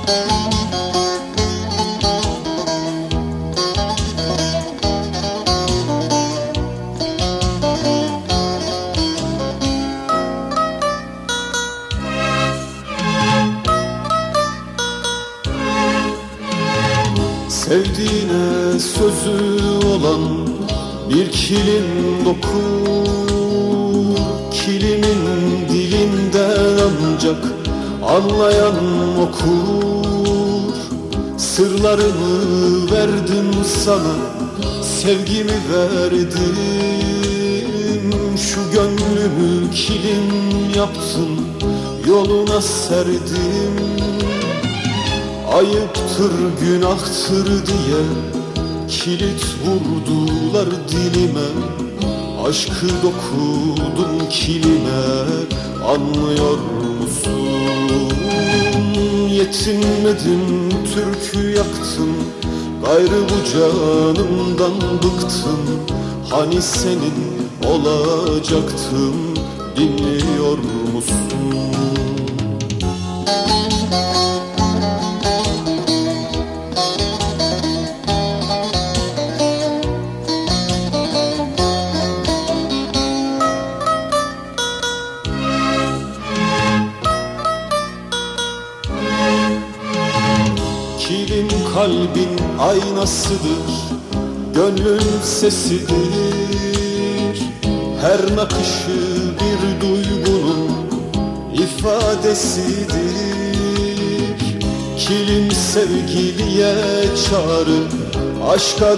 Sevdiğine sözü olan bir kilim dokur, kilimin dilinden ancak anlayan okur. Sırlarımı verdim sana, sevgimi verdim. Şu gönlümü kilim yaptım, yoluna serdim. Ayıptır, günahtır diye kilit vurdular dilime. Aşkı dokudum kilime, anlıyor musun? Yetinmedim, türkü yaktım, gayrı bu canımdan bıktım. Hani senin olacaktım, dinliyor musun? Kilim kalbin aynasıdır, gönlün sesidir. Her nakışı bir duygunun ifadesidir. Kilim sevgiliye çağrı, aşka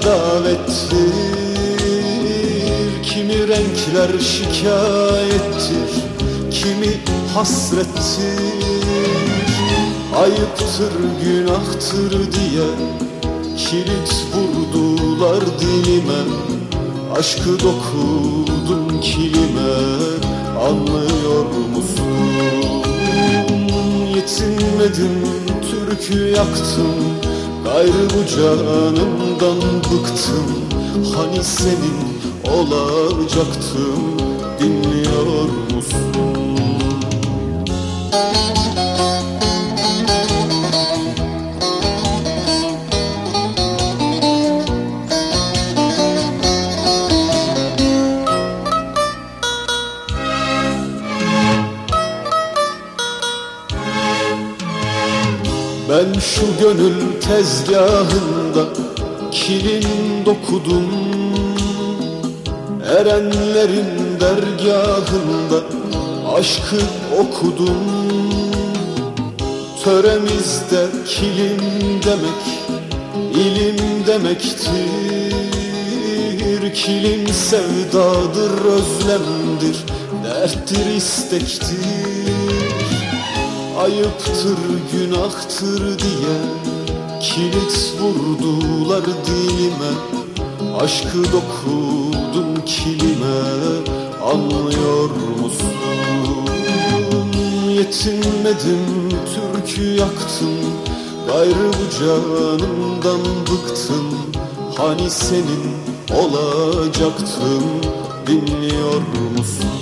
davettir. Kimi renkler şikayettir, kimi hasrettir. Ayıptır, günahtır diye kilit vurdular dilime. Aşkı dokudum kilime, anlıyor musun? Yetinmedim, türkü yaktım, gayrı bu canımdan bıktım. Hani senin olacaktım, dinliyor musun? Ben şu gönül tezgahında kilim dokudum. Erenlerin dergahında aşkı okudum. Töremizde kilim demek ilim demektir. Kilim sevdadır, özlemdir, derttir, istektir. Ayıptır, günahtır diye kilit vurdular dilime. Aşkı dokudum kilime, anlıyor musun? Yetinmedim, türkü yaktım, gayrı bu canımdan bıktım. Hani senin olacaktım, dinliyor musun?